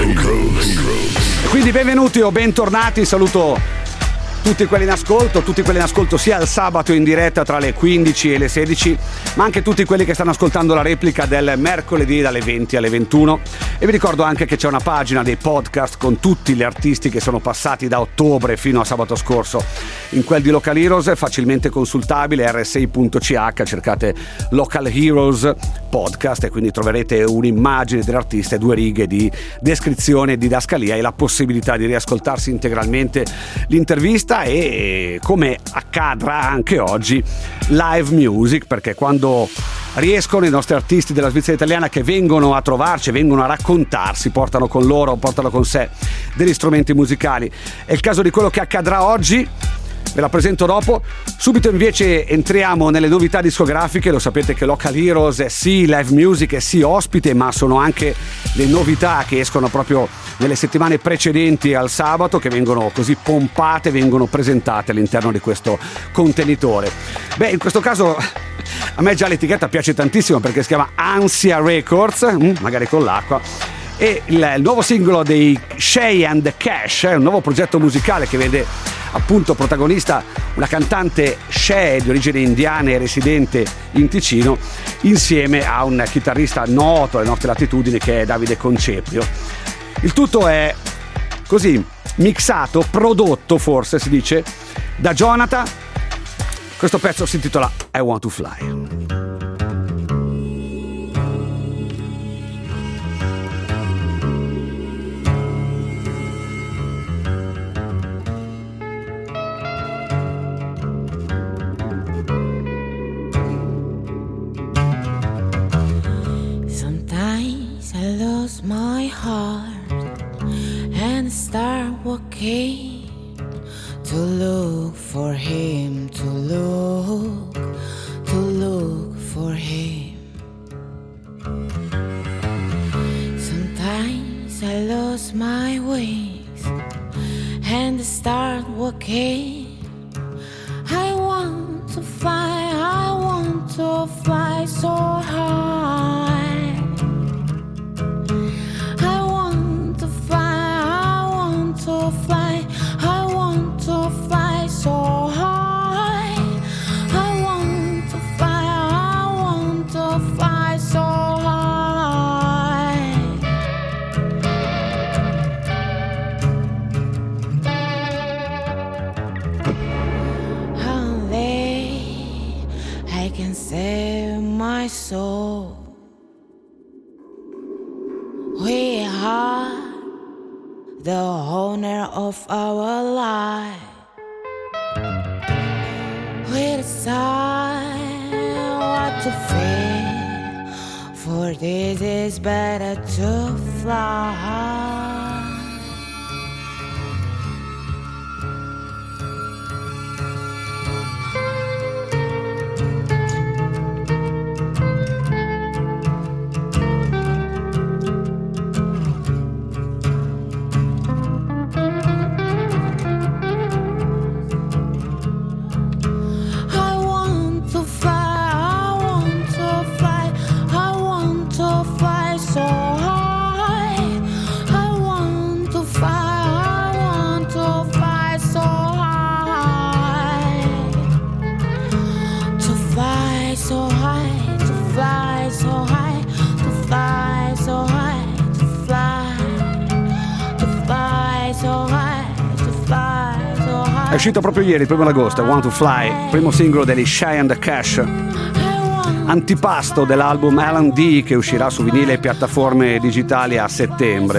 Quindi benvenuti o bentornati, saluto tutti quelli in ascolto sia il sabato in diretta tra le 15 e le 16, ma anche tutti quelli che stanno ascoltando la replica del mercoledì dalle 20 alle 21. E vi ricordo anche che c'è una pagina dei podcast con tutti gli artisti che sono passati da ottobre fino a sabato scorso. In quel di Local Heroes è facilmente consultabile, r6.ch, cercate Local Heroes podcast e quindi troverete un'immagine dell'artista e 2 righe di descrizione e didascalia e la possibilità di riascoltarsi integralmente l'intervista e, come accadrà anche oggi, live music, perché quando riescono i nostri artisti della Svizzera italiana che vengono a trovarci, vengono a raccontarsi, portano con sé degli strumenti musicali. È il caso di quello che accadrà oggi. Ve la presento dopo. Subito invece entriamo nelle novità discografiche. Lo sapete che Local Heroes è sì live music, è sì ospite, ma sono anche le novità che escono proprio nelle settimane precedenti al sabato, che vengono così pompate, vengono presentate all'interno di questo contenitore. Beh, in questo caso a me già l'etichetta piace tantissimo perché si chiama Ansia Records, magari con l'acqua. E il nuovo singolo dei Shay and the Cash è un nuovo progetto musicale che vede appunto protagonista una cantante Shay di origine indiana e residente in Ticino, insieme a un chitarrista noto alle nostre latitudini che è Davide Conceprio. Il tutto è così mixato, prodotto forse si dice, da Jonathan. Questo pezzo si intitola I Want to Fly. My heart and start walking to look for him, to look for him. Sometimes I lose my wings and start walking. I want to fly so high. So high, I want to fly so high. Only I can save my soul. We are the owner of our life. We decide what to feel, for this is better to fly. È uscito proprio ieri, il 1 agosto, I Want to Fly, primo singolo degli Shay and the Cash, antipasto dell'album L&D che uscirà su vinile e piattaforme digitali a settembre.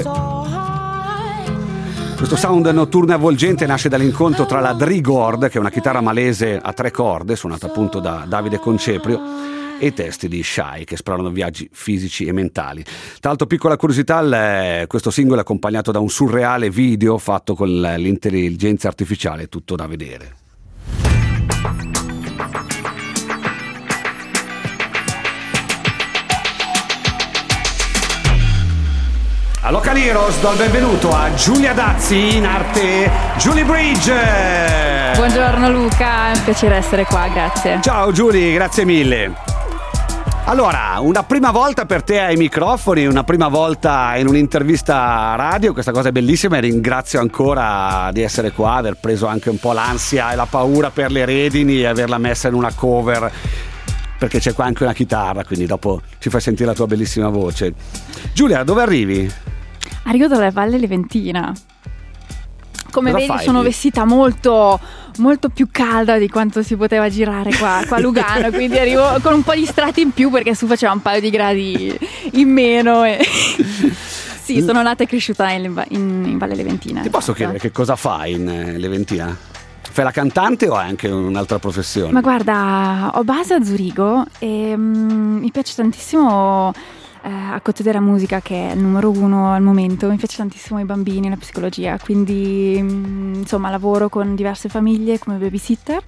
Questo sound notturno e avvolgente nasce dall'incontro tra la Drigord, che è una chitarra malese a 3 corde, suonata appunto da Davide Conceprio, e i testi di Shay che esplorano viaggi fisici e mentali. Tra l'altro, piccola curiosità, questo singolo è accompagnato da un surreale video fatto con l'intelligenza artificiale, tutto da vedere. A Local Heroes do il benvenuto a Giulia Dazzi, in arte Julie Bridge. Buongiorno Luca, è un piacere essere qua, grazie. Ciao Giulia, grazie mille. Allora, una prima volta per te ai microfoni, una prima volta in un'intervista radio, questa cosa è bellissima e ringrazio ancora di essere qua, aver preso anche un po' l'ansia e la paura per le redini e averla messa in una cover, perché c'è qua anche una chitarra, quindi dopo ci fai sentire la tua bellissima voce. Giulia, dove arrivi? Arrivo dalla Valle Leventina. Come Cosa vedi fai sono lì? vestita molto, molto più calda di quanto si poteva girare qua a Lugano, quindi arrivo con un po' di strati in più perché su faceva un paio di gradi in meno. Sì, sono nata e cresciuta in Valle Leventina. Ti posso chiedere che cosa fai in Leventina? Fai la cantante o hai anche un'altra professione? Ma guarda, ho base a Zurigo e mi piace tantissimo accudire la musica, che è il numero uno al momento. Mi piace tantissimo i bambini, la psicologia, quindi insomma lavoro con diverse famiglie come babysitter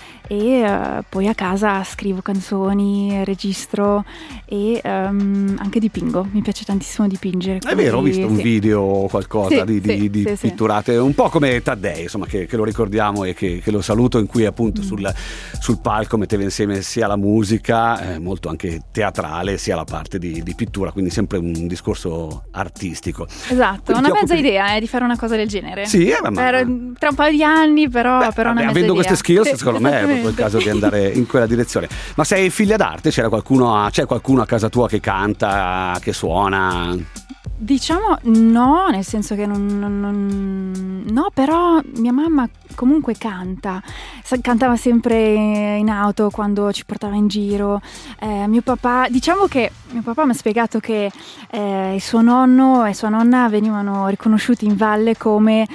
e poi a casa scrivo canzoni, registro e anche dipingo. Mi piace tantissimo dipingere. È vero, ho visto un sì. video o qualcosa Sì, di sì, sì. pitturate, un po' come Taddei, insomma, che lo ricordiamo e che lo saluto, in cui appunto sul palco metteva insieme sia la musica, molto anche teatrale, sia la parte di pittura, quindi sempre un discorso artistico. Esatto, Quindi una ti mezza occupi- idea di fare una cosa del genere. Sì, ma tra un paio di anni, però una mezza avendo idea. queste skills, Sì, secondo me è proprio il esattamente. caso di andare in quella direzione. Ma sei figlia d'arte? C'è qualcuno a casa tua che canta, che suona? Diciamo no, nel senso che no, però mia mamma comunque canta. Cantava sempre in auto quando ci portava in giro. Mio papà, diciamo che mio papà mi ha spiegato che il suo nonno e sua nonna venivano riconosciuti in valle come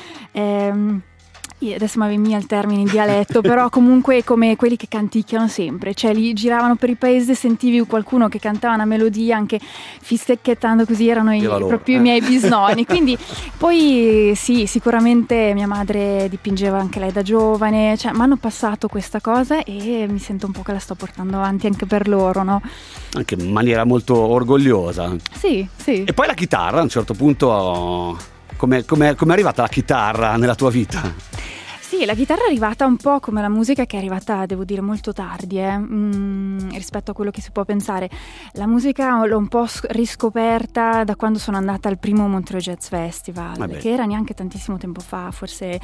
adesso mi via il termine in dialetto, però comunque come quelli che canticchiano sempre, cioè li giravano per il paese, sentivi qualcuno che cantava una melodia anche fistecchettando, così erano proprio i miei bisnonni. Quindi poi sì, sicuramente mia madre dipingeva anche lei da giovane, cioè mi hanno passato questa cosa e mi sento un po' che la sto portando avanti anche per loro, no? Anche in maniera molto orgogliosa. Sì. E poi la chitarra, a un certo punto, come è arrivata la chitarra nella tua vita? Sì, la chitarra è arrivata un po' come la musica, che è arrivata, devo dire, molto tardi rispetto a quello che si può pensare. La musica l'ho un po' riscoperta da quando sono andata al primo Montreux Jazz Festival, che era neanche tantissimo tempo fa, forse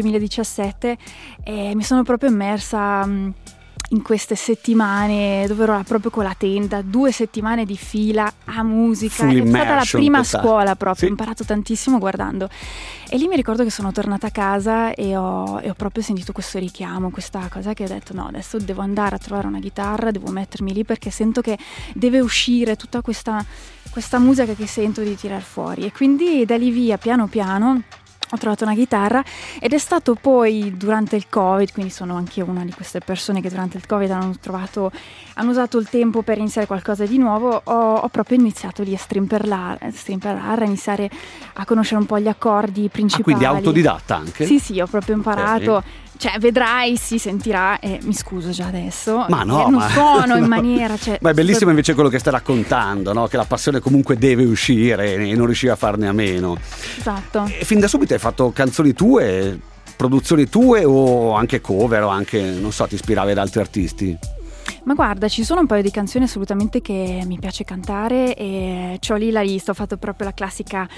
2017, e mi sono proprio immersa in queste settimane dove ero proprio con la tenda, 2 settimane di fila a musica. Full è stata la immersion prima totale. scuola proprio, Sì. ho imparato tantissimo guardando. E lì mi ricordo che sono tornata a casa e ho proprio sentito questo richiamo, questa cosa che ho detto no, adesso devo andare a trovare una chitarra, devo mettermi lì perché sento che deve uscire tutta questa musica che sento di tirar fuori. E quindi da lì via, piano piano, ho trovato una chitarra ed è stato poi durante il Covid, quindi sono anche una di queste persone che durante il Covid hanno usato il tempo per iniziare qualcosa di nuovo. Ho proprio iniziato lì a strimperlare, a iniziare a conoscere un po' gli accordi principali. Quindi autodidatta anche? Sì, ho proprio imparato. Okay. Cioè, vedrai, si sentirà, e mi scuso già adesso. Ma no, non suono in maniera. Cioè, ma è bellissimo invece quello che stai raccontando, no? Che la passione comunque deve uscire e non riuscivi a farne a meno. Esatto. E fin da subito hai fatto canzoni tue, produzioni tue o anche cover o anche, non so, ti ispiravi ad altri artisti? Ma guarda, ci sono un paio di canzoni assolutamente che mi piace cantare e c'ho lì la lista, ho fatto proprio la classica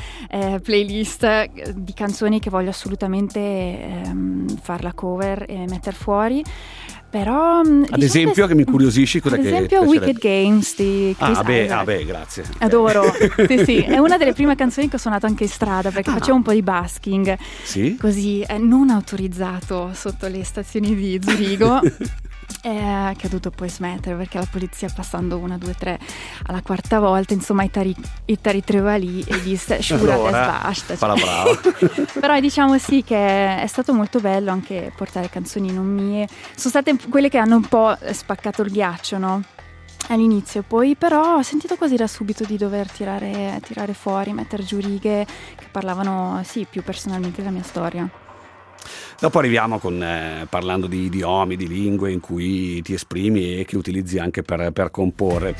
playlist di canzoni che voglio assolutamente far la cover e mettere fuori. Però ad esempio, che mi incuriosisci, cosa ad che esempio Wicked Games di Chris Isaac. Grazie. Adoro. Sì, è una delle prime canzoni che ho suonato anche in strada perché facevo un po' di busking. Sì? Così, non autorizzato sotto le stazioni di Zurigo. Che ho dovuto poi smettere perché la polizia, passando 1, 2, 3 alla quarta volta, insomma i trova lì e disse allora, basta, fa la brava. Però diciamo sì che è stato molto bello anche portare canzoni non mie, sono state quelle che hanno un po' spaccato il ghiaccio, no? All'inizio, poi però ho sentito quasi da subito di dover tirare fuori, mettere giù righe che parlavano più personalmente della mia storia. Dopo arriviamo parlando di idiomi, di lingue in cui ti esprimi e che utilizzi anche per comporre.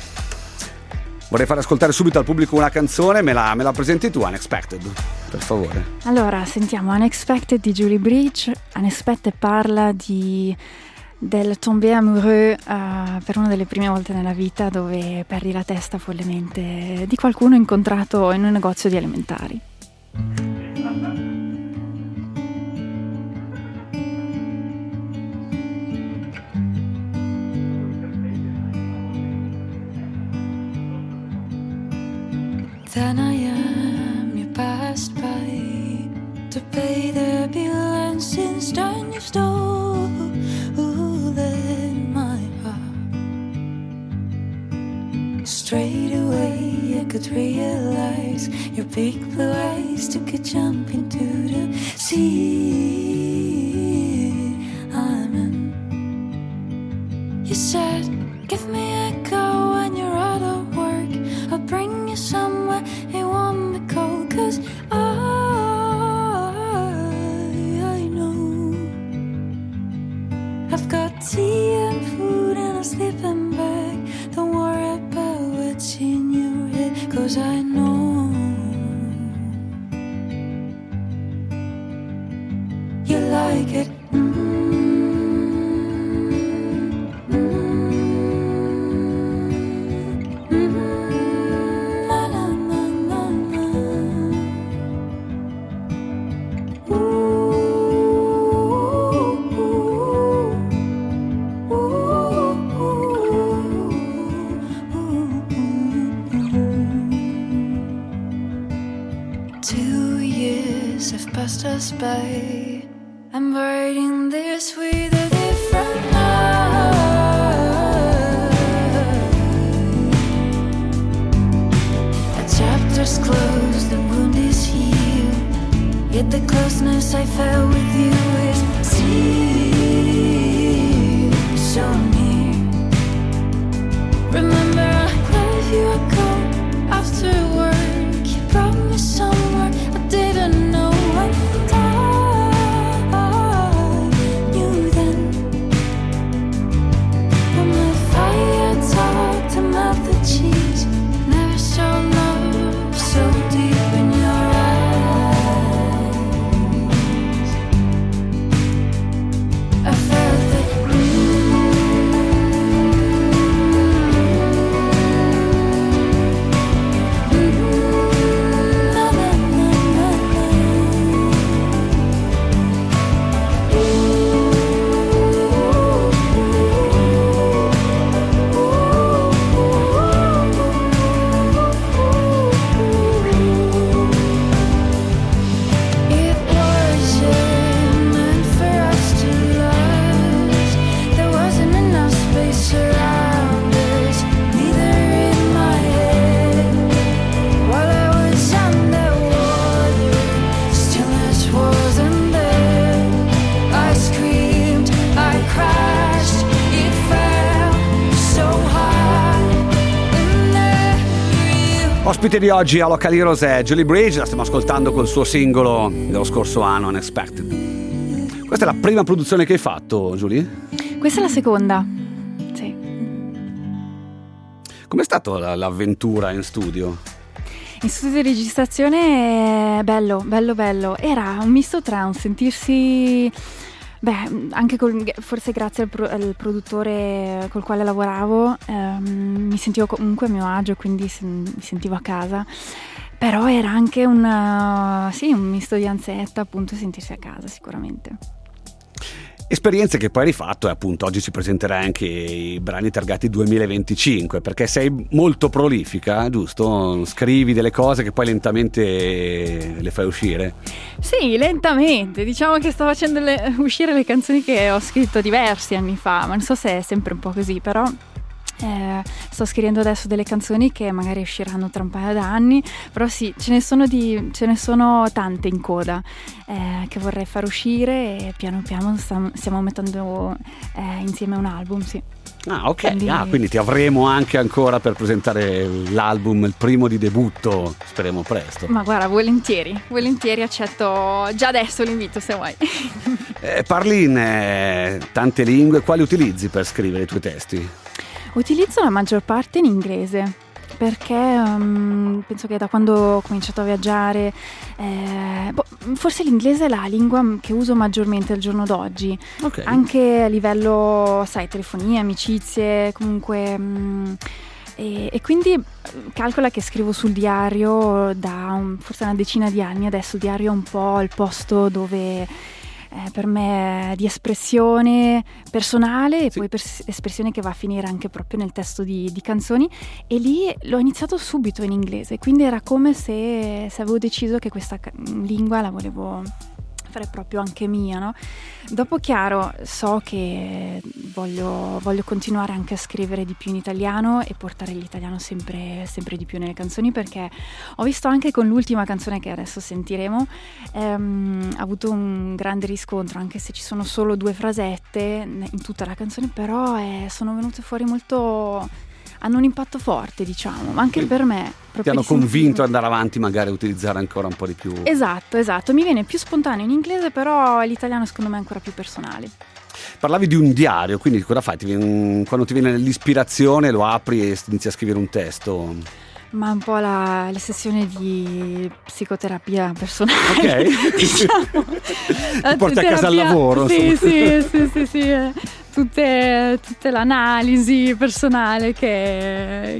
Vorrei far ascoltare subito al pubblico una canzone, me la presenti tu, Unexpected, per favore. Allora, sentiamo Unexpected di Julie Bridge. Unexpected parla di del tombé amoureux per una delle prime volte nella vita, dove perdi la testa follemente di qualcuno incontrato in un negozio di alimentari. Then I am, you passed by to pay the bill, and since then you stole in my heart. Straight away I could realize your big blue eyes took a jump into the sea I'm in. You said, give me a go when you're out of work, I'll bring you somewhere it won't be cold, 'cause I know I've got tea and food and a sleeping bag. Don't worry about what's in your head, 'cause I know you like it. Passed us by. I'm writing this with a different heart. A chapter's closed, the wound is healed, yet the closeness I felt with you is sealed so near. Remember I gave you a call after work, you brought me somewhere I didn't know. Ospite di oggi a Local Heroes è Julie Bridge, la stiamo ascoltando col suo singolo dello scorso anno, Unexpected. Questa è la prima produzione che hai fatto, Julie? Questa è la seconda, sì. Com'è stata l'avventura in studio? In studio di registrazione bello. Era un misto tra un sentirsi... anche forse grazie al produttore col quale lavoravo mi sentivo comunque a mio agio, quindi mi sentivo a casa, però era anche un misto di ansietta, appunto, sentirsi a casa sicuramente. Esperienze che poi hai rifatto, e appunto oggi ci presenterai anche i brani targati 2025, perché sei molto prolifica, giusto? Scrivi delle cose che poi lentamente le fai uscire? Sì, lentamente, diciamo che sto facendo uscire le canzoni che ho scritto diversi anni fa, ma non so se è sempre un po' così, però sto scrivendo adesso delle canzoni che magari usciranno tra un paio d'anni, però sì, ce ne sono tante in coda che vorrei far uscire, e piano piano stiamo mettendo insieme un album, sì. Ah, ok, quindi ti avremo anche ancora per presentare l'album, il primo di debutto, speriamo presto. Ma guarda, volentieri, accetto già adesso l'invito se vuoi. Parli in tante lingue, quali utilizzi per scrivere i tuoi testi? Utilizzo la maggior parte in inglese, perché penso che da quando ho cominciato a viaggiare, forse l'inglese è la lingua che uso maggiormente al giorno d'oggi, Ok. anche a livello, sai, telefonie, amicizie, comunque. E quindi calcola che scrivo sul diario da forse una decina di anni. Adesso il diario è un po' il posto dove per me di espressione personale e Sì. poi espressione che va a finire anche proprio nel testo di canzoni, e lì l'ho iniziato subito in inglese, quindi era come se avevo deciso che questa lingua la volevo fare proprio anche mia, no? Dopo, chiaro, so che voglio continuare anche a scrivere di più in italiano e portare l'italiano sempre di più nelle canzoni, perché ho visto anche con l'ultima canzone che adesso sentiremo ha avuto un grande riscontro, anche se ci sono solo 2 frasette in tutta la canzone, però sono venute fuori molto, hanno un impatto forte, diciamo, ma anche Sì. per me. Ti hanno di sentirmi. convinto ad andare avanti, magari a utilizzare ancora un po' di più. Esatto, mi viene più spontaneo in inglese, però l'italiano secondo me è ancora più personale. Parlavi di un diario, quindi cosa fai? Quando ti viene l'ispirazione lo apri e inizi a scrivere un testo? Ma un po' la sessione di psicoterapia personale. Ok. Diciamo. Ti porti a casa al lavoro, Sì, insomma. sì. Tutte l'analisi personale che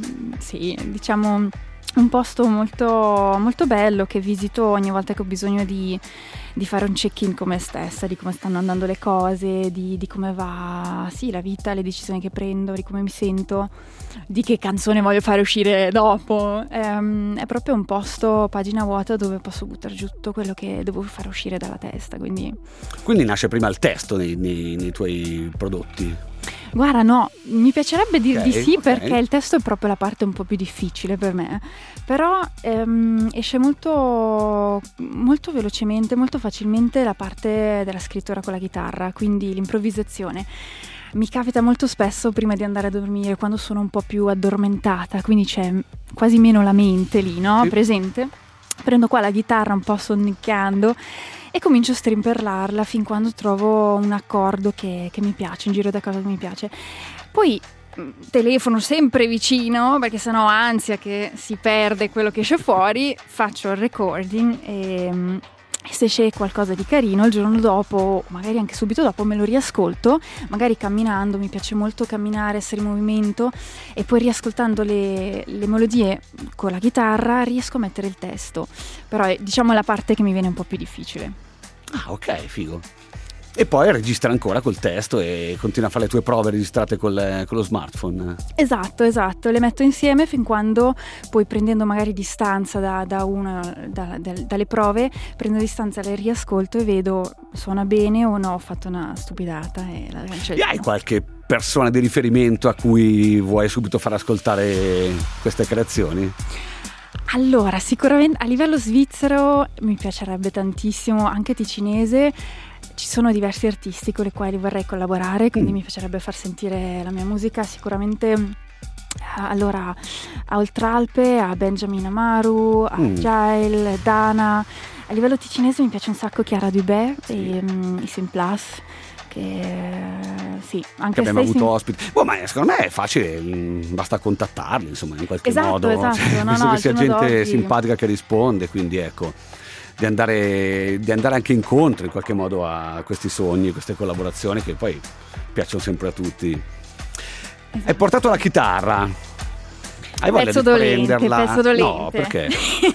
sì, diciamo, un posto molto, molto bello che visito ogni volta che ho bisogno di fare un check-in con me stessa, di come stanno andando le cose, di come va, sì, la vita, le decisioni che prendo, di come mi sento, di che canzone voglio fare uscire dopo. È proprio un posto, pagina vuota, dove posso buttare giù tutto quello che devo fare uscire dalla testa, quindi Quindi nasce prima il testo nei tuoi prodotti? guarda, no, mi piacerebbe dir di sì, Ok. perché il testo è proprio la parte un po' più difficile per me, però esce molto, molto velocemente, molto facilmente la parte della scrittura con la chitarra, quindi l'improvvisazione. Mi capita molto spesso prima di andare a dormire, quando sono un po' più addormentata, quindi c'è quasi meno la mente lì, no? Sì. Presente? Prendo qua la chitarra un po' sonnicchiando e comincio a strimperlarla fin quando trovo un accordo che mi piace, un giro d'accordo che mi piace. Poi telefono sempre vicino, perché sennò ho ansia che si perde quello che esce fuori, faccio il recording e se esce qualcosa di carino il giorno dopo, magari anche subito dopo, me lo riascolto, magari camminando. Mi piace molto camminare, essere in movimento, e poi riascoltando le melodie con la chitarra riesco a mettere il testo, però è, diciamo, la parte che mi viene un po' più difficile. Ah, ok, figo. E poi registra ancora col testo e continua a fare le tue prove registrate con lo smartphone. Esatto, le metto insieme fin quando poi, prendendo magari distanza dalle prove, prendo distanza, le riascolto e vedo suona bene o no, ho fatto una stupidata e la cancello. E hai qualche persona di riferimento a cui vuoi subito far ascoltare queste creazioni? Allora, sicuramente a livello svizzero mi piacerebbe tantissimo, anche ticinese. Ci sono diversi artisti con i quali vorrei collaborare, quindi mi piacerebbe far sentire la mia musica. Sicuramente allora a Oltralpe, a Benjamin Amaru, a Jail, Dana. A livello ticinese mi piace un sacco Chiara Dubé e i Simplas, che sì, anche Che abbiamo se avuto ospiti. Ma secondo me è facile, basta contattarli, insomma, in qualche modo. Esatto, Cioè, no, penso no, che sia al giorno gente d'oggi. simpatica che risponde, quindi ecco, di andare anche incontro in qualche modo a questi sogni, queste collaborazioni che poi piacciono sempre a tutti. Esatto. Hai portato la chitarra. Hai voglia Pezzo di dolente, prenderla? pezzo dolente. No, perché?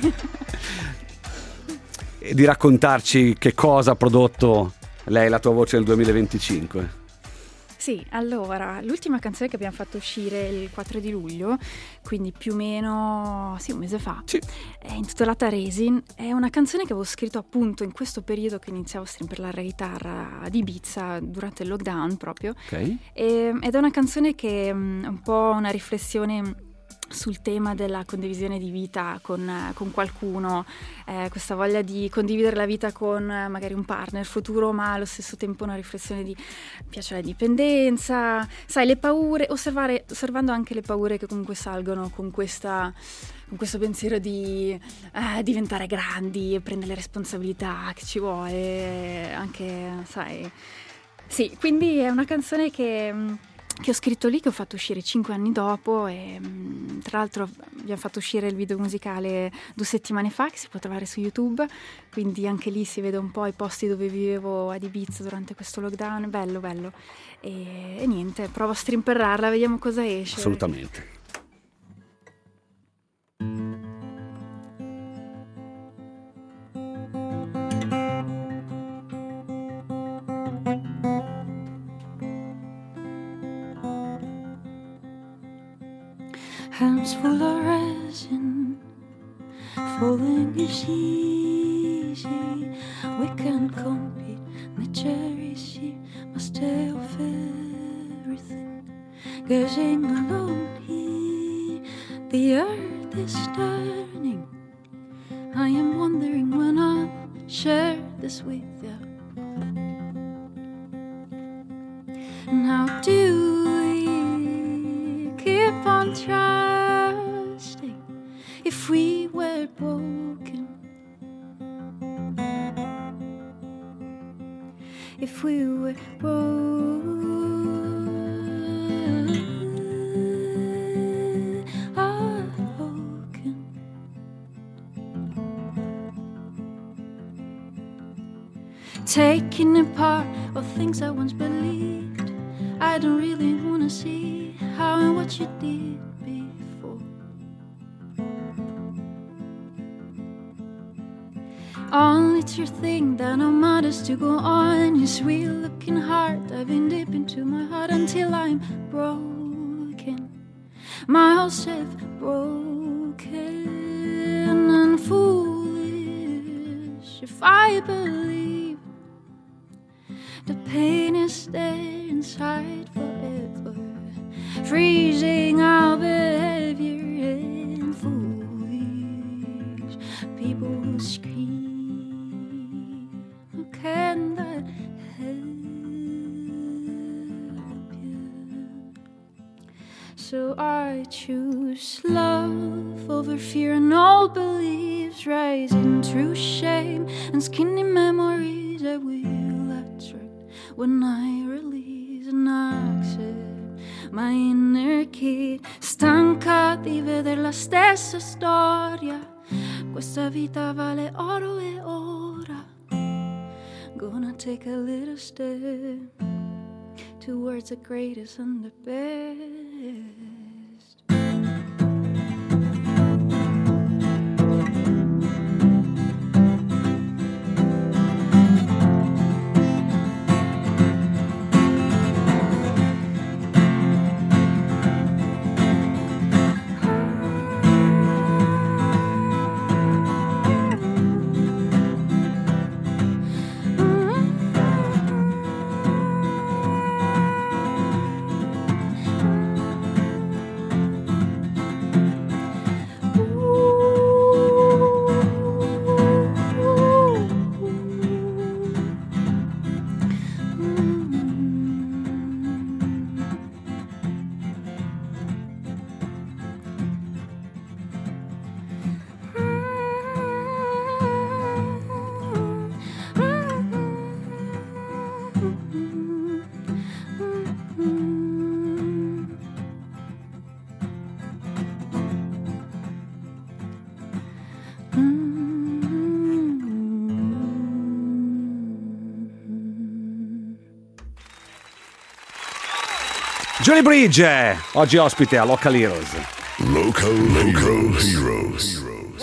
E di raccontarci che cosa ha prodotto lei, la tua voce nel 2025. Sì, allora, l'ultima canzone che abbiamo fatto uscire il 4 di luglio, quindi più o meno, sì, un mese fa, Sì. è intitolata Resin. È una canzone che avevo scritto appunto in questo periodo che iniziavo a strimperlare la chitarra ad Ibiza durante il lockdown proprio. Ok. Ed è una canzone che è un po' una riflessione sul tema della condivisione di vita con qualcuno, questa voglia di condividere la vita con magari un partner futuro, ma allo stesso tempo una riflessione di mi piace la dipendenza, sai, le paure, osservando anche le paure che comunque salgono con questo pensiero di diventare grandi e prendere le responsabilità che ci vuole, anche, sai. Sì, quindi è una canzone che che ho scritto lì, che ho fatto uscire 5 anni dopo, e tra l'altro abbiamo fatto uscire il video musicale 2 settimane fa, che si può trovare su YouTube, quindi anche lì si vede un po' i posti dove vivevo ad Ibiza durante questo lockdown. Bello, bello. E niente, provo a strimperrarla, vediamo cosa esce. Assolutamente. Hands full of resin, falling is easy. We can't compete. Nature is here, must tell of everything. Gazing alone here, the earth is turning. I am wondering when I'll share this with you. And how do we keep on trusting if we were broken? If we were broken. Taking apart all things I once believed. I don't really wanna see how and what you did before. Only to think that no matters to go on. It's real looking hard. I've been deep into my heart until I'm broken. My whole self broken and foolish. If I believe the pain is there inside forever, freezing our behavior and foolish people who scream. How can that help you? So I choose love over fear and old beliefs, rising through shame and skinny memories I will attract when I release and accept my inner kid. Stanca di vedere la stessa storia, questa vita vale oro e ora. Gonna take a little step towards the greatest and the best. Johnny Bridge, oggi ospite a Local Heroes. Local Heroes.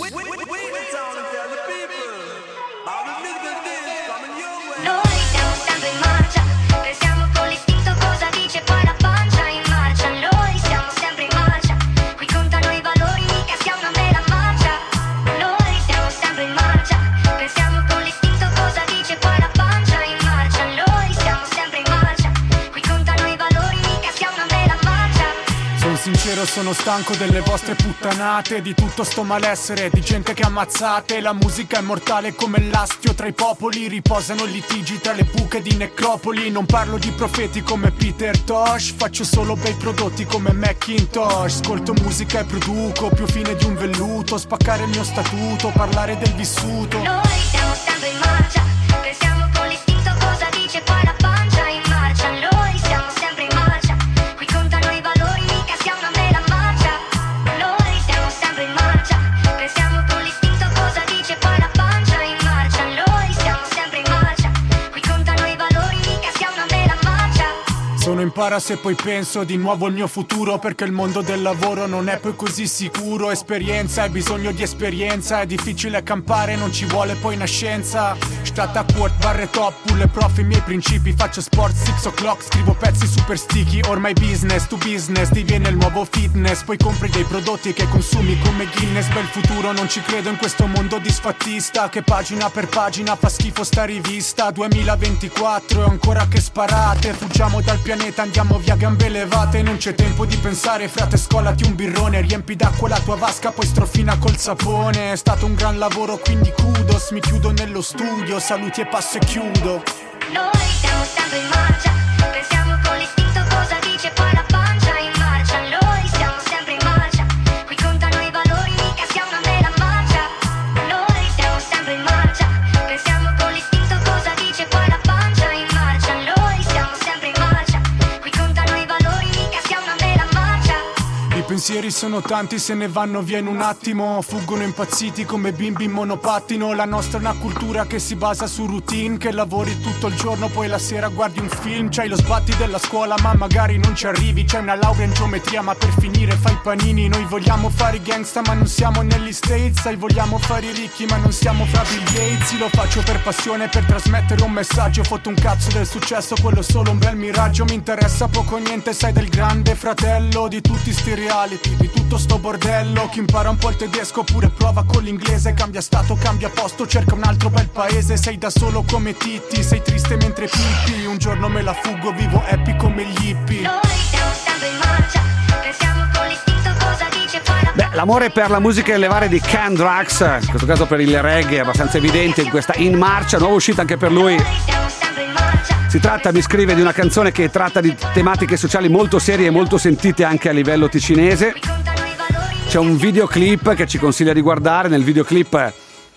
Noi siamo sempre in marcia, pensiamo con l'istinto cosa dice poi la pancia in marcia. Noi siamo sempre in marcia, qui contano i valori, mica sia una mela marcia. Noi siamo sempre in marcia, pensiamo con l'istinto cosa dice poi la pancia in marcia. Noi siamo sempre in marcia, qui contano i valori, mica sia una mela marcia. Sono sincero, sono stanco delle vostre puttanate, di tutto sto malessere, di gente che ammazzate. La musica è mortale come l'astio tra i popoli, riposano litigi tra le buche di necropoli. Non parlo di profeti come Peter Tosh, faccio solo bei prodotti come Macintosh. Ascolto musica e produco, più fine di un velluto, spaccare il mio statuto, parlare del vissuto. Noi siamo sempre in marcia, pensiamo con l'istinto cosa dice poi la pancia in marcia. Noi siamo sempre in marcia, qui para se poi penso di nuovo al mio futuro, perché il mondo del lavoro non è poi così sicuro. Esperienza, hai bisogno di esperienza, è difficile campare, non ci vuole poi una scienza. Stata quart, barre top, pulle prof, i miei principi. Faccio sport 6 o'clock, scrivo pezzi super sticky. Ormai business to business diviene il nuovo fitness. Poi compri dei prodotti che consumi come Guinness. Bel futuro, non ci credo in questo mondo disfattista, che pagina per pagina fa schifo sta rivista. 2024 e ancora che sparate. Fuggiamo dal pianeta, andiamo via gambe levate. Non c'è tempo di pensare, frate, scolati un birrone. Riempi d'acqua la tua vasca, poi strofina col sapone. È stato un gran lavoro, quindi kudos. Mi chiudo nello studio, saluti e passo e chiudo. Noi siamo sempre in marcia, pensiamo con l'istinto cosa dice poi la pancia in marcia. Noi siamo sempre in marcia, qui contano i valori, mica sia una mela marcia. Noi siamo sempre in marcia, pensiamo con l'istinto cosa dice poi la pancia in marcia. Noi siamo sempre in marcia, qui contano i valori, mica sia una mela marcia. I pensieri sono tanti, se ne vanno via in un attimo. Fuggono impazziti come bimbi in monopattino. La nostra è una cultura che si basa su routine, che lavori tutto il giorno, poi la sera guardi un film. C'hai lo sbatti della scuola ma magari non ci arrivi. C'hai una laurea in geometria ma per finire fai panini. Noi vogliamo fare i gangsta ma non siamo negli States. Sai, vogliamo fare i ricchi ma non siamo fra Bill Gates. Lo faccio per passione, per trasmettere un messaggio. Fotto un cazzo del successo, quello è solo un bel miraggio. Mi interessa poco o niente, sai, del grande fratello, di tutti sti reality, di tutto sto bordello. Chi impara un po' il tedesco oppure prova con l'inglese. Cambia stato, cambia posto, cerca un altro bel paese. Sei da solo come Titti, sei triste mentre pippi. Un giorno me la fugo, vivo happy come gli hippie. Noi siamo sempre in marcia, pensiamo con l'istinto cosa dice poi la Beh, l'amore per la musica e il levare di Kandrax, in questo caso per il reggae, è abbastanza evidente in questa In Marcia, nuova uscita anche per lui. Noi siamo sempre in marcia. Si tratta, mi scrive, di una canzone che tratta di tematiche sociali molto serie e molto sentite anche a livello ticinese. C'è un videoclip che ci consiglia di guardare. Nel videoclip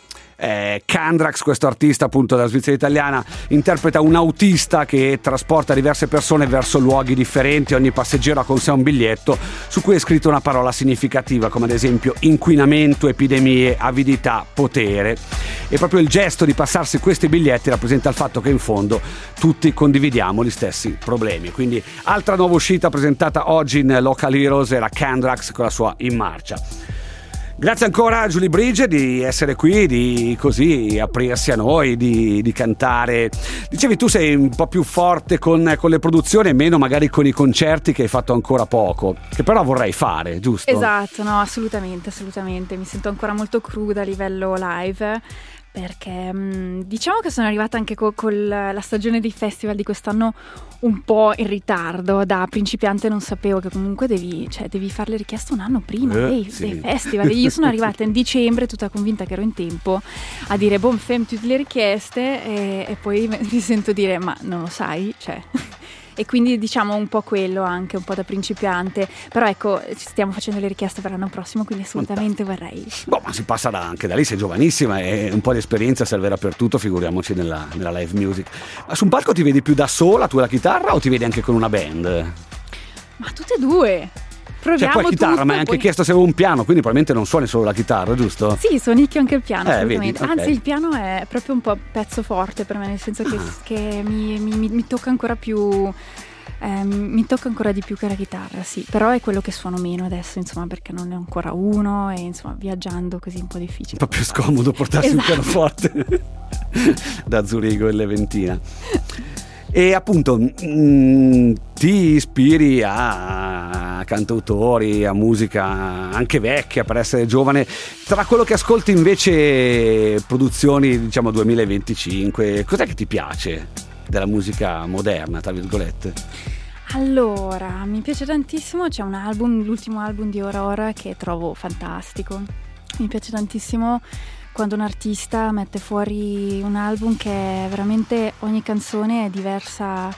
Kandrax, questo artista appunto della Svizzera italiana, interpreta un autista che trasporta diverse persone verso luoghi differenti. Ogni passeggero ha con sé un biglietto su cui è scritta una parola significativa, come ad esempio inquinamento, epidemie, avidità, potere. E proprio il gesto di passarsi questi biglietti rappresenta il fatto che in fondo tutti condividiamo gli stessi problemi. Quindi altra nuova uscita presentata oggi in Local Heroes era Kandrax con la sua In Marcia. Grazie ancora a Julie Bridge di essere qui, di così aprirsi a noi, di cantare. Dicevi tu sei un po' più forte con le produzioni e meno magari con i concerti, che hai fatto ancora poco, che però vorrei fare, giusto? Esatto, no, assolutamente, mi sento ancora molto cruda a livello live, perché diciamo che sono arrivata anche con la stagione dei festival di quest'anno un po' in ritardo. Da principiante non sapevo che comunque devi fare le richieste un anno prima dei festival. Io sono arrivata in dicembre tutta convinta che ero in tempo a dire fem tutte le richieste e poi mi sento dire ma non lo sai, cioè... E quindi diciamo un po' quello anche, un po' da principiante. Però ecco, stiamo facendo le richieste per l'anno prossimo, quindi assolutamente vorrei. Ma si passa anche da lì, sei giovanissima e un po' di esperienza servirà per tutto, figuriamoci nella live music. Ma su un palco ti vedi più da sola, tu e la chitarra, o ti vedi anche con una band? Ma tutte e due. Proviamo, cioè poi chitarra, tutto, ma hai anche chiesto se avevo un piano, quindi probabilmente non suoni solo la chitarra, giusto? Sì, suonicchio anche il piano, assolutamente. Vedi, okay. Anzi, il piano è proprio un po' pezzo forte per me, nel senso che mi tocca ancora più... mi tocca ancora di più che la chitarra, sì, però è quello che suono meno adesso, insomma, perché non ne ho ancora uno e insomma viaggiando così è un po' difficile. Un po' più scomodo portarsi un pianoforte da Zurigo e Leventina. E appunto ti ispiri a cantautori, a musica anche vecchia per essere giovane. Tra quello che ascolti invece produzioni diciamo 2025, cos'è che ti piace della musica moderna, tra virgolette? Allora, mi piace tantissimo, c'è un album, l'ultimo album di Aurora, che trovo fantastico. Mi piace tantissimo quando un artista mette fuori un album che è veramente, ogni canzone è diversa,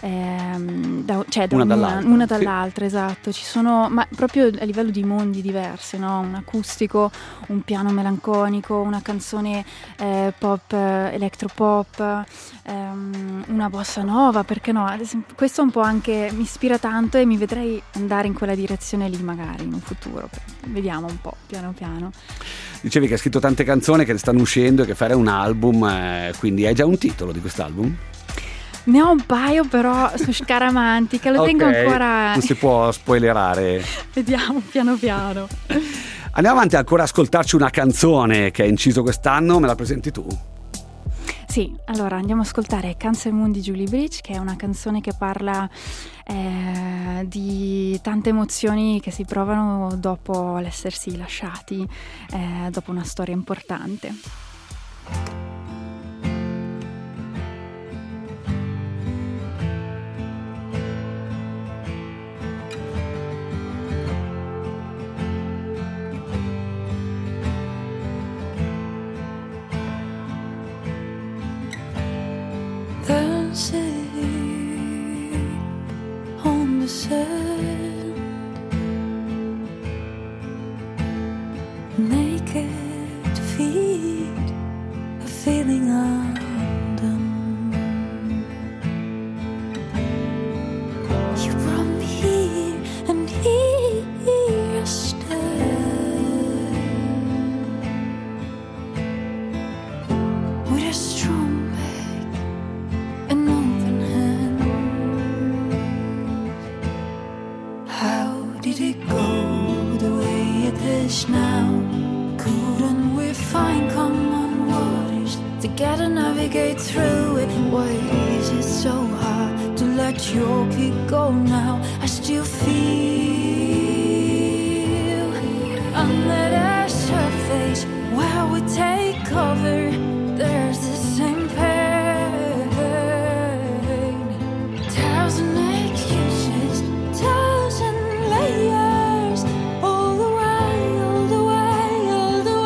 una dall'altra, sì. Esatto. Ci sono, ma proprio a livello di mondi diversi, no? Un acustico, un piano melanconico, una canzone pop, electropop, una bossa nova, perché no? Questo un po' anche mi ispira tanto e mi vedrei andare in quella direzione lì magari in un futuro. Vediamo un po', piano piano. Dicevi che hai scritto tante canzoni che stanno uscendo e che fare un album, quindi hai già un titolo di quest'album? Ne ho un paio però su Scaramantica, lo tengo ancora. Non si può spoilerare. Vediamo piano piano. Andiamo avanti ancora a ascoltarci una canzone che hai inciso quest'anno, me la presenti tu? Sì, allora andiamo ad ascoltare Cancer Moon di Julie Bridge, che è una canzone che parla di tante emozioni che si provano dopo l'essersi lasciati, dopo una storia importante. The city on the sand, naked feet, a feeling undone. You brought me here, and here I stand with a strong an open hand. How did it go the way it is now? Couldn't we find common waters together, navigate through it? Why is it so hard to let your peak go now? I still feel under the surface where we take cover. There's the same pain. Thousand excuses, thousand layers, all the way, all the way, all the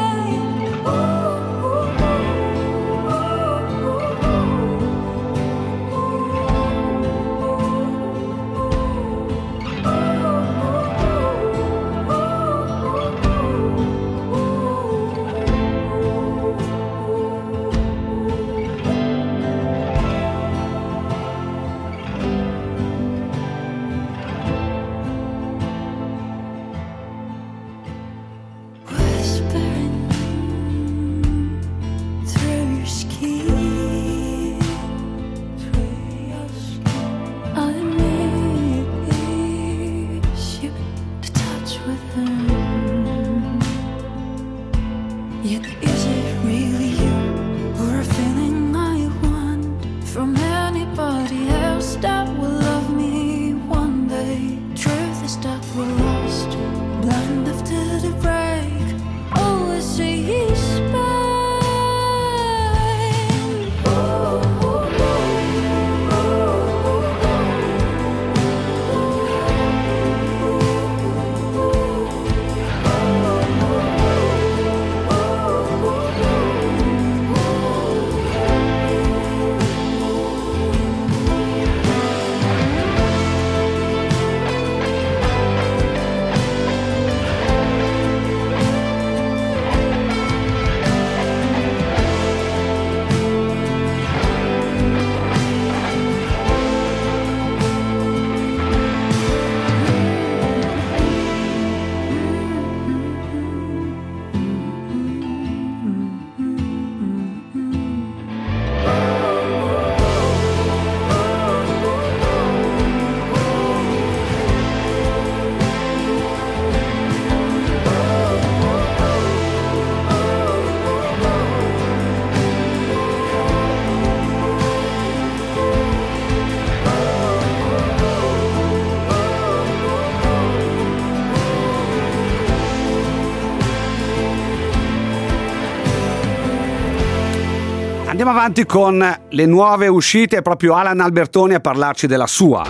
Andiamo avanti con le nuove uscite, è proprio Alan Albertoni a parlarci della sua.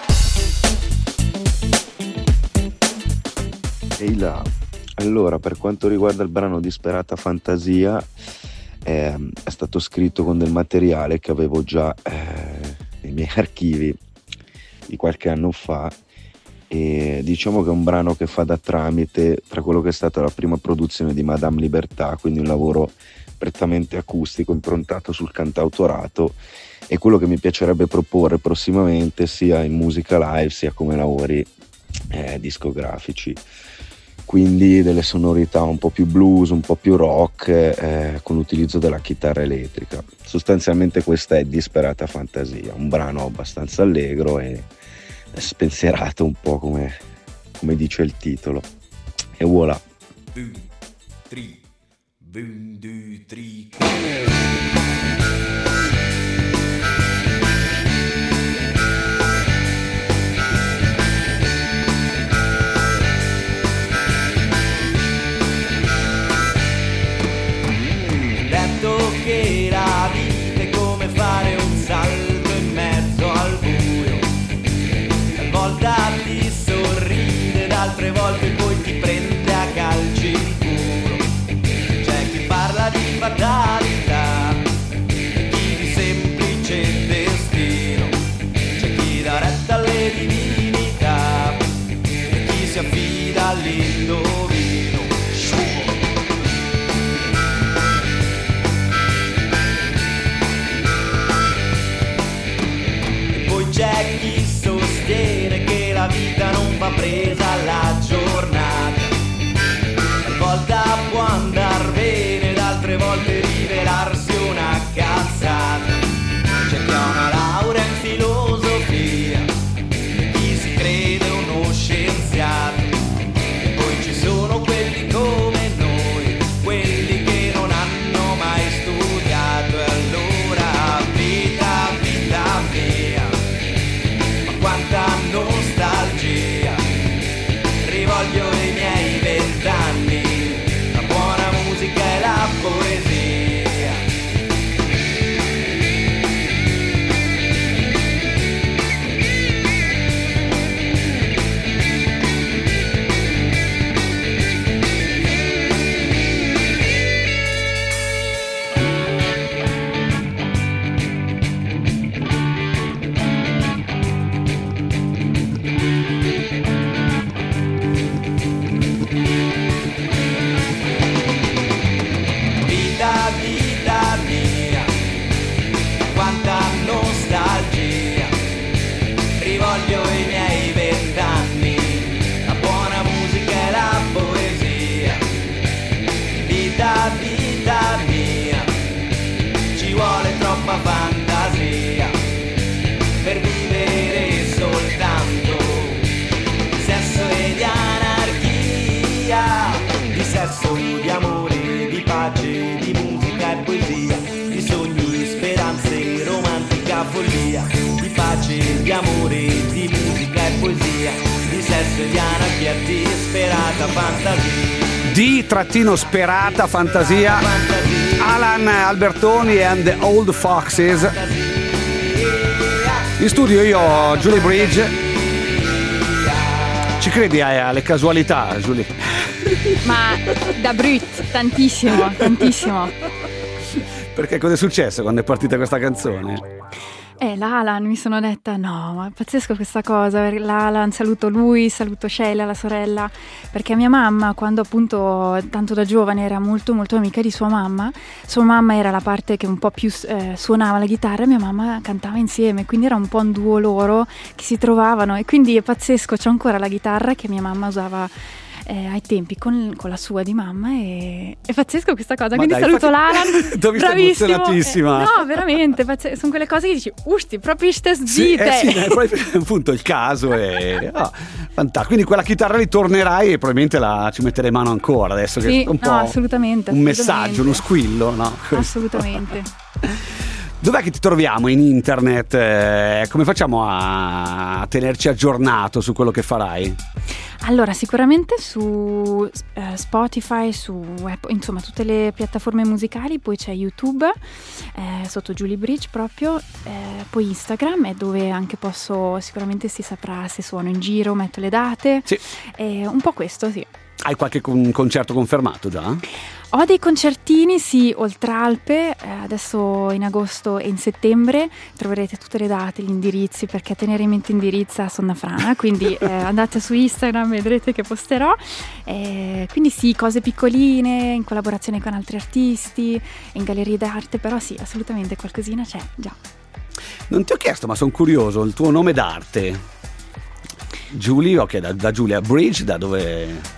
Ehi là. Allora, per quanto riguarda il brano Disperata Fantasia, è stato scritto con del materiale che avevo già nei miei archivi di qualche anno fa, e diciamo che è un brano che fa da tramite tra quello che è stata la prima produzione di Madame Libertà, quindi un lavoro prettamente acustico improntato sul cantautorato, e quello che mi piacerebbe proporre prossimamente sia in musica live sia come lavori discografici. quindi delle sonorità un po' più blues, un po' più rock, con l'utilizzo della chitarra elettrica. Sostanzialmente questa è Disperata Fantasia, un brano abbastanza allegro e spensierato, un po' come dice il titolo. E voilà. 1, 3, 1, 2, 3. Che la vita è come fare un salto in mezzo al buio, talvolta ti sorride, altre volte poi ti prende a calci il culo. C'è chi parla di fatalità e chi di semplice destino, c'è chi dà retta alle divinità e chi si affida all'indovino. C'è chi sostiene che la vita non va presa alla giornata, talvolta può andar bene, altre volte rivelarsi una cazzata. C'è chi ha una laurea in filosofia e chi si crede uno scienziato, e poi ci sono quelli come noi, quelli che non hanno mai studiato. E allora vita, vita mia, quanta nostalgia, rivoglio i miei 20 anni, la buona musica e la poesia. Vita mia, quanta nostalgia, rivoglio i miei 20 anni, la buona musica e la poesia. Vita mia, ci vuole troppa fantasia per vivere soltanto di sesso e di anarchia, di sesso, di amore, di pace, di musica e poesia, di sogni, speranze, romantica follia, di pace, di amore, di musica e poesia, di sesso e di anarchia, di disperata fantasia. Di-sperata fantasia, Alan Albertoni and the Old Foxes. In studio io, Julie Bridge. Ci credi alle casualità, Julie? Ma da Brut, tantissimo, tantissimo. Perché cosa è successo quando è partita questa canzone? L'Alan, mi sono detta, no, ma è pazzesco questa cosa, l'Alan, saluto lui, saluto Sheila, la sorella, perché mia mamma, quando appunto tanto da giovane era molto molto amica di sua mamma era la parte che un po' più suonava la chitarra e mia mamma cantava insieme, quindi era un po' un duo loro che si trovavano, e quindi è pazzesco, c'ho ancora la chitarra che mia mamma usava ai tempi con la sua di mamma, e è pazzesco questa cosa. Ma quindi dai, saluto l'Alan, bravissimo, emozionatissima. No, veramente sono quelle cose che dici usti, proprio ste sdite. Sì, è proprio appunto il caso fantastico. Quindi quella chitarra lì tornerai e probabilmente ci metterei mano ancora adesso, che sì, è un po' assolutamente. Messaggio, uno squillo, no? Assolutamente. Dov'è che ti troviamo in internet? Come facciamo a tenerci aggiornato su quello che farai? Allora, sicuramente su Spotify, su Apple, insomma tutte le piattaforme musicali, poi c'è YouTube, sotto Julie Bridge proprio, poi Instagram è dove anche sicuramente si saprà se suono in giro, metto le date, sì. Un po' questo, sì. Hai qualche concerto confermato già? Ho dei concertini, sì, oltre Alpe, adesso in agosto e in settembre troverete tutte le date, gli indirizzi, perché tenere in mente indirizzi sono una frana, quindi andate su Instagram, vedrete che posterò, quindi sì, cose piccoline, in collaborazione con altri artisti, in gallerie d'arte, però sì, assolutamente qualcosina c'è, già. Non ti ho chiesto, ma sono curioso, il tuo nome d'arte? Julie, ok, da Julia Bridge, da dove...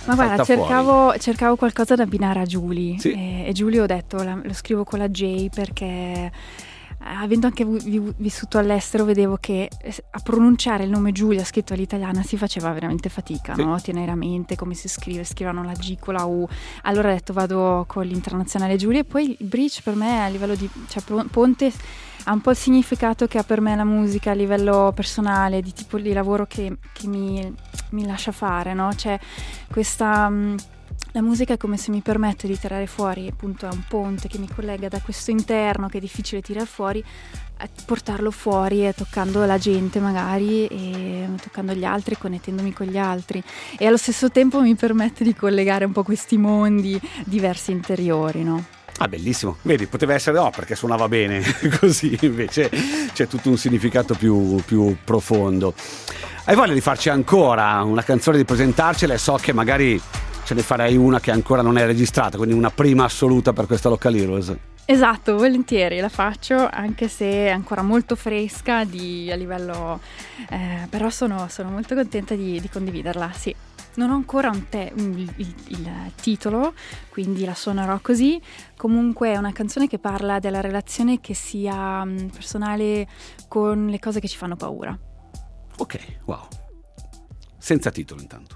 Ma guarda, Salta cercavo qualcosa da abbinare a Julie. Sì. E Julie ho detto, lo scrivo con la J perché avendo anche vissuto all'estero vedevo che a pronunciare il nome Giulia scritto all'italiana si faceva veramente fatica, Sì. no? Tenere a mente come si scrivono la G con la U. Allora ho detto vado con l'internazionale Giulia, e poi il bridge per me a livello di, cioè ponte, ha un po' il significato che ha per me la musica a livello personale, di tipo di lavoro che mi lascia fare, no? C'è questa... la musica è come se mi permette di tirare fuori, appunto è un ponte che mi collega da questo interno che è difficile tirare fuori, a portarlo fuori toccando la gente magari, e toccando gli altri, connettendomi con gli altri, e allo stesso tempo mi permette di collegare un po' questi mondi diversi interiori, no? Ah, bellissimo. Vedi, poteva essere no, perché suonava bene, così invece c'è tutto un significato più profondo. Hai voglia di farci ancora una canzone, di presentarcela? E so che magari ce ne farei una che ancora non è registrata, quindi una prima assoluta per questa Local Heroes. Esatto, volentieri la faccio, anche se è ancora molto fresca a livello, però sono molto contenta di condividerla, sì. Non ho ancora il titolo, quindi la suonerò così. Comunque è una canzone che parla della relazione che sia personale con le cose che ci fanno paura. Ok, wow. Senza titolo intanto.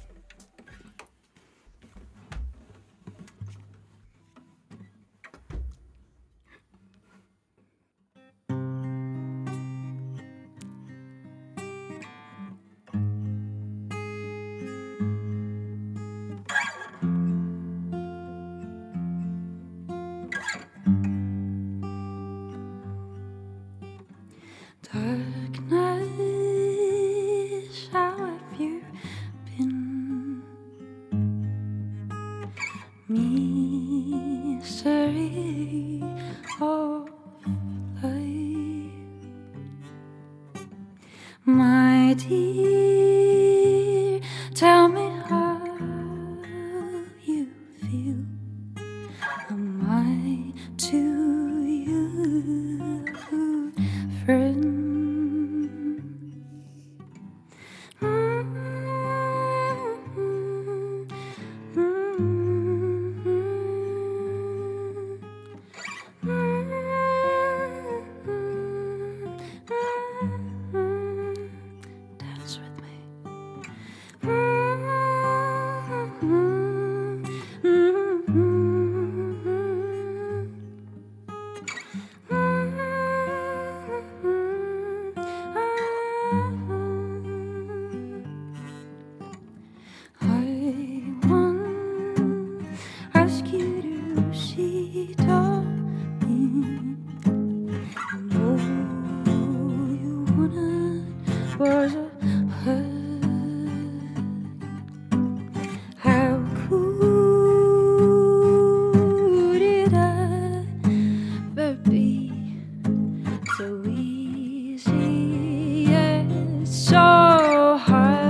Darkness, how have you been? Mystery of life, my dear, tell me how you feel. Am I to you, friend? Dance with me. I want ask you to see me. And all you wanted was a hug. How could it ever be so easy yet so hard?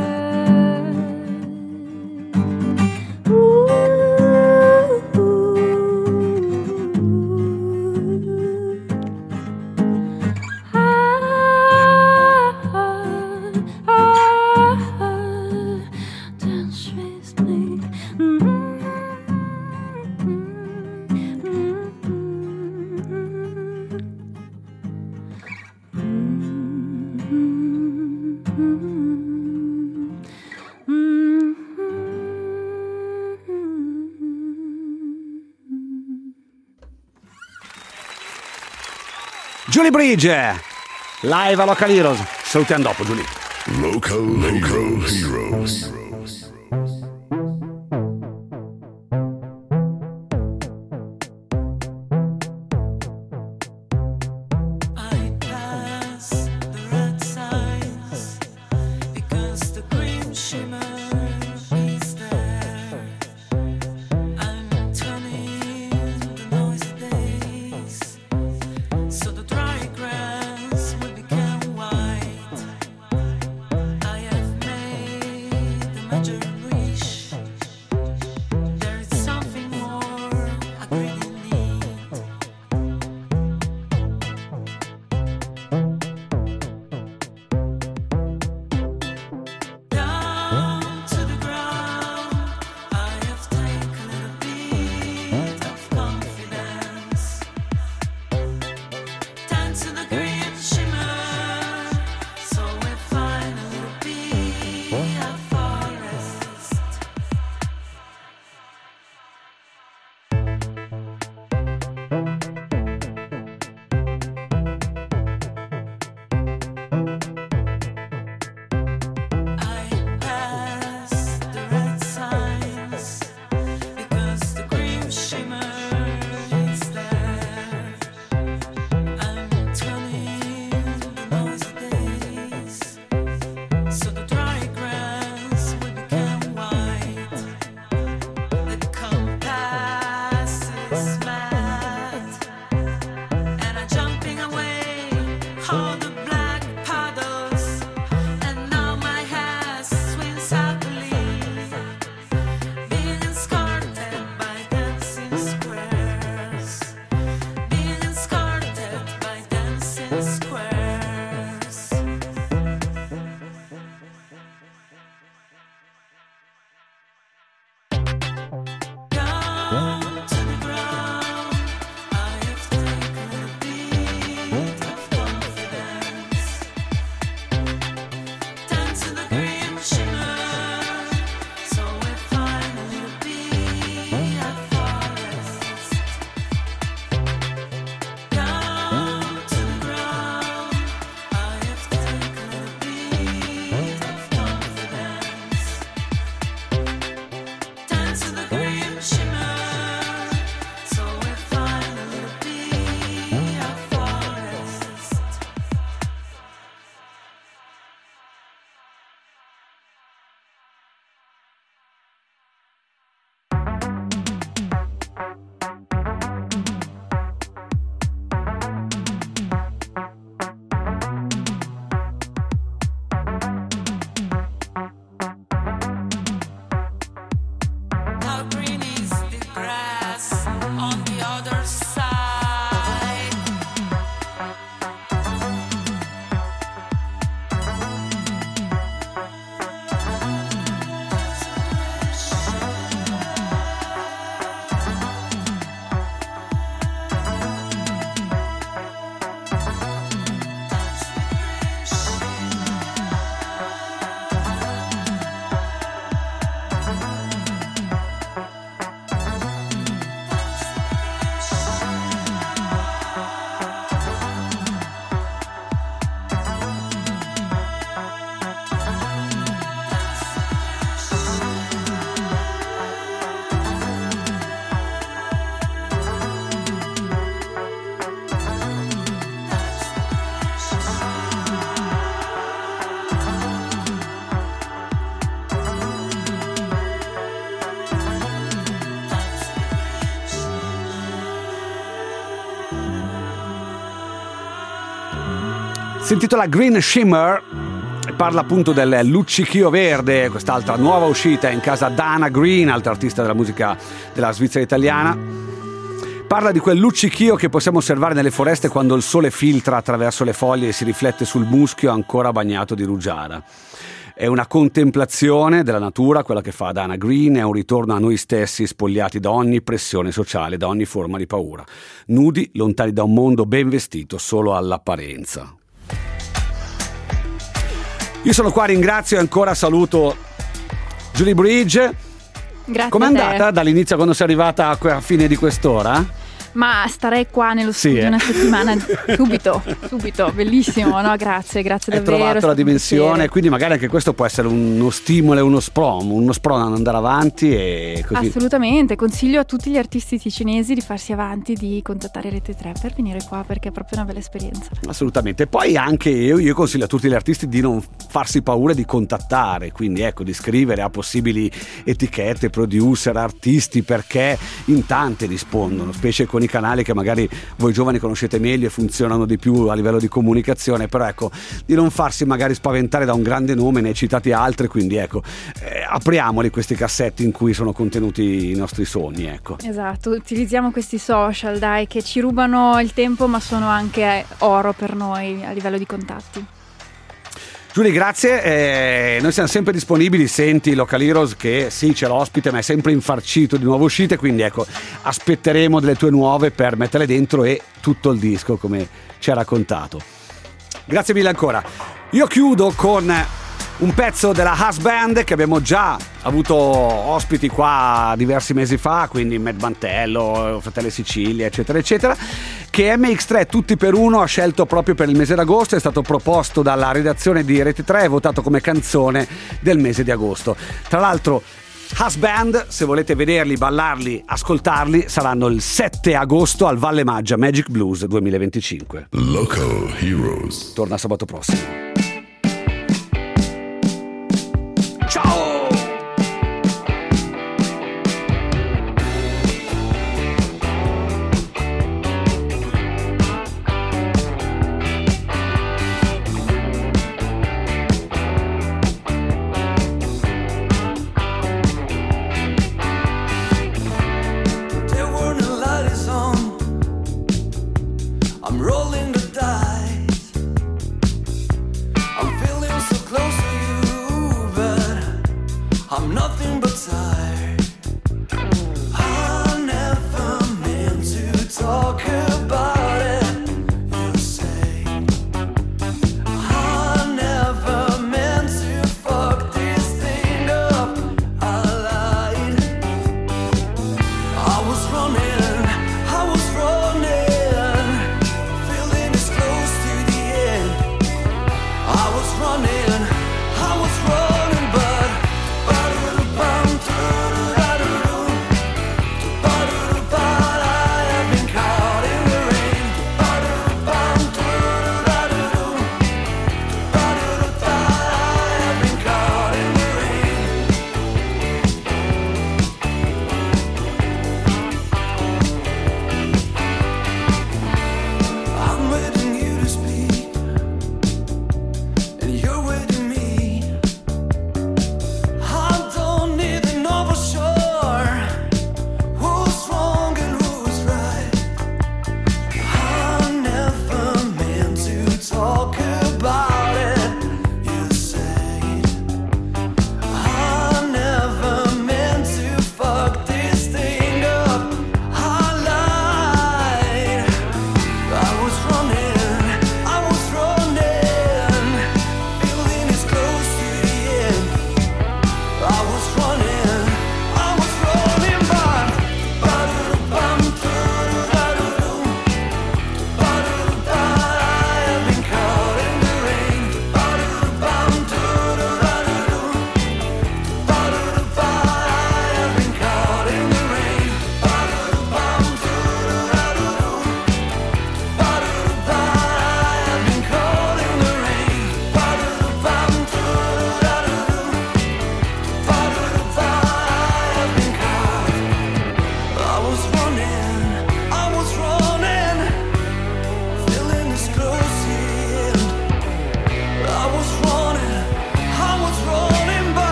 Dance with me. Julie Bridge, live a Local Heroes. Salutiamo dopo, Julie. Local Heroes. I pass the red signs because the green shimmer is there. I'm turning the noisy days so the dry grass will become white. I have made the major wish. There is something more I really need. Down to the ground, Si intitola Green Shimmer e parla appunto del luccichio verde, quest'altra nuova uscita in casa Dana Green, altra artista della musica della Svizzera italiana. Parla di quel luccichio che possiamo osservare nelle foreste quando il sole filtra attraverso le foglie e si riflette sul muschio ancora bagnato di rugiada. È una contemplazione della natura, quella che fa Dana Green, è un ritorno a noi stessi spogliati da ogni pressione sociale, da ogni forma di paura. Nudi, lontani da un mondo ben vestito solo all'apparenza. Io sono qua, ringrazio e ancora saluto Julie Bridge. Grazie. Com'è a te. andata dall'inizio quando sei arrivata a fine di quest'ora? Ma starei qua nello studio una settimana subito, bellissimo, no? Grazie davvero. Hai trovato la dimensione, piacere. quindi magari anche questo può essere uno stimolo e uno sprone ad andare avanti e così. Assolutamente, consiglio a tutti gli artisti ticinesi di farsi avanti, di contattare Rete 3 per venire qua, perché è proprio una bella esperienza. Assolutamente, poi anche io consiglio a tutti gli artisti di non farsi paura di contattare, quindi ecco, di scrivere a possibili etichette, producer, artisti, perché in tanti rispondono, specie con i canali che magari voi giovani conoscete meglio e funzionano di più a livello di comunicazione, però ecco, di non farsi magari spaventare da un grande nome, ne hai citati altri, quindi ecco, apriamoli questi cassetti in cui sono contenuti i nostri sogni, ecco. Esatto, utilizziamo questi social, dai, che ci rubano il tempo ma sono anche oro per noi a livello di contatti. Giulia, grazie, noi siamo sempre disponibili, senti Local Heroes che sì c'è l'ospite ma è sempre infarcito di nuove uscite, quindi ecco, aspetteremo delle tue nuove per metterle dentro e tutto il disco come ci ha raccontato. Grazie mille ancora. Io chiudo con un pezzo della House Band che abbiamo già avuto ospiti qua diversi mesi fa, quindi Matt Mantello, Fratelli Sicilia, eccetera eccetera, che MX3 Tutti per Uno ha scelto proprio per il mese d'agosto, è stato proposto dalla redazione di Rete 3 e votato come canzone del mese di agosto. Tra l'altro House Band, se volete vederli, ballarli, ascoltarli, saranno il 7 agosto al Valle Maggia Magic Blues 2025. Local Heroes. Torna sabato prossimo. Ciao! I'm nothing